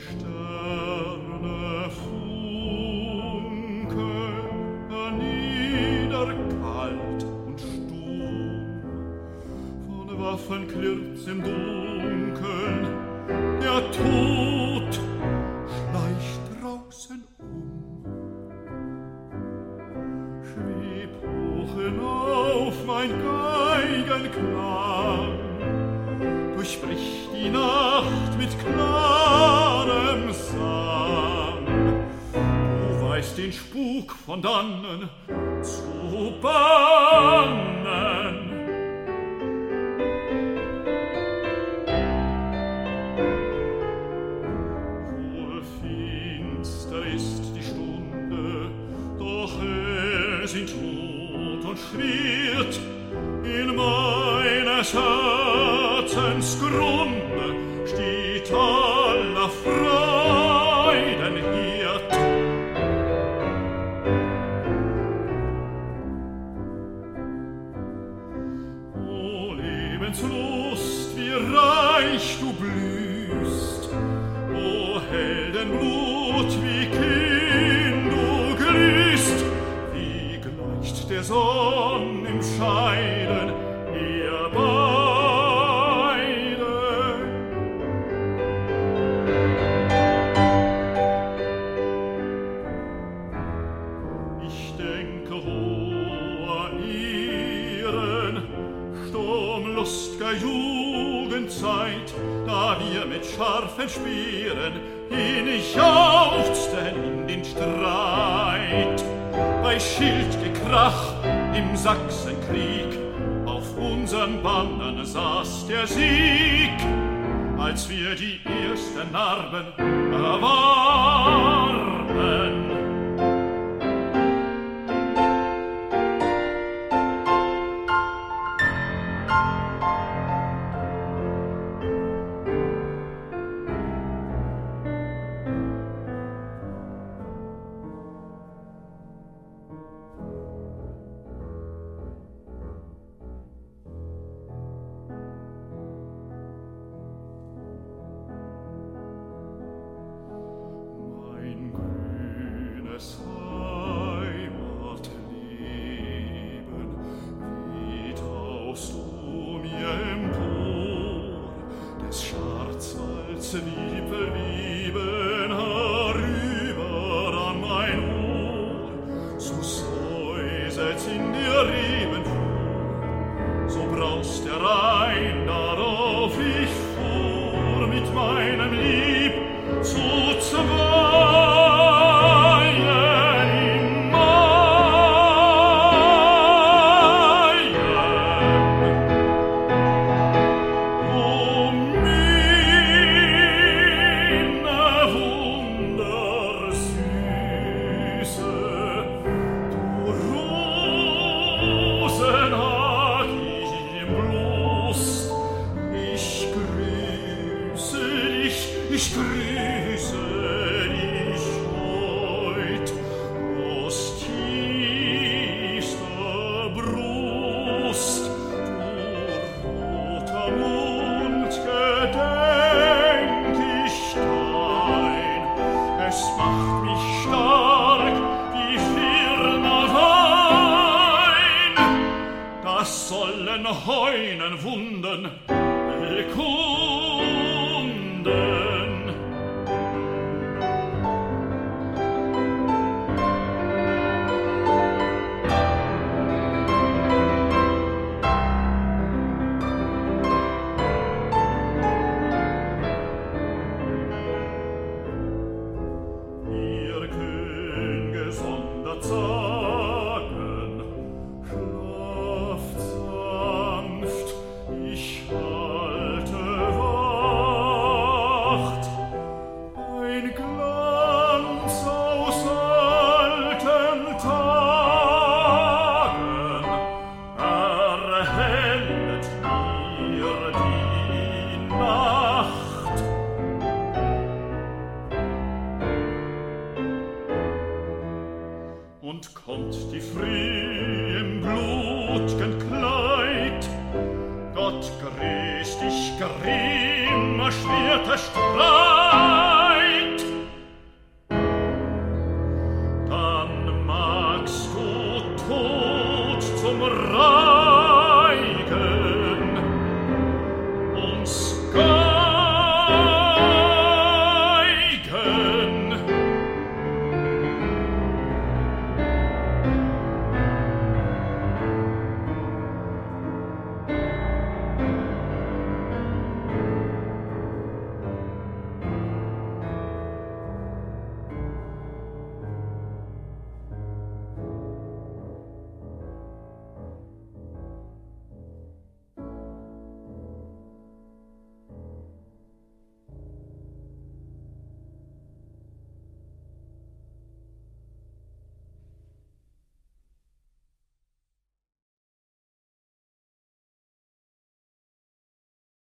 Sterne funkeln niederkalt und stumm, von Waffen klirrt's im Dunkeln, der Tod schleicht draußen Schweb hoch hinauf mein Geigenklang, durchbricht die Nacht mit klarem Sang. Du weißt den Spuk von dannen zu bannen. Wohl finster ist die Stunde, doch es in Tod und schwirrt in meines Herzens Grunde steht aller Freuden Hirt. O Lebenslust, wie reich du blühst, o Heldenblut, wie kühn du glühst, wie gleicht der Sonn im Scheiden ihr beide. Ich denke hoher Ehren, sturmlustger Jugendzeit, da wir mit scharfen Speeren hinjauchzten in den Streit. Bei Schildgekrach im Sachsenkrieg auf unseren Bannern saß der Sieg, als wir die ersten Narben erwarben. Heimatleben, wie tauchst du mir empor, des Schwarzwalds Wiebelwieben herüber an mein Ohr, so säuselt's in der Rebenfuhr, so braust der Rhein, darauf ich fuhr mit meinem Lieb zu zweien im Maien. O meine Wundersüße, du Rosenhag im Brust, ich grüße dich, ich grüße dich heut aus tiefster Brust. Du roter Mund, gedenk ich dein, es macht mich stark wie firner Wein. Das sollen Heunen Wunden bekunden. Ihr könnt gesondert sagen, schlaft sanft, ich halte Wacht. Ein Glanz aus alten Tagen erhellet mir die Nacht. Und kommt die Früh im blutgen Kleid, Gott grüß dich, grimmer Schwerter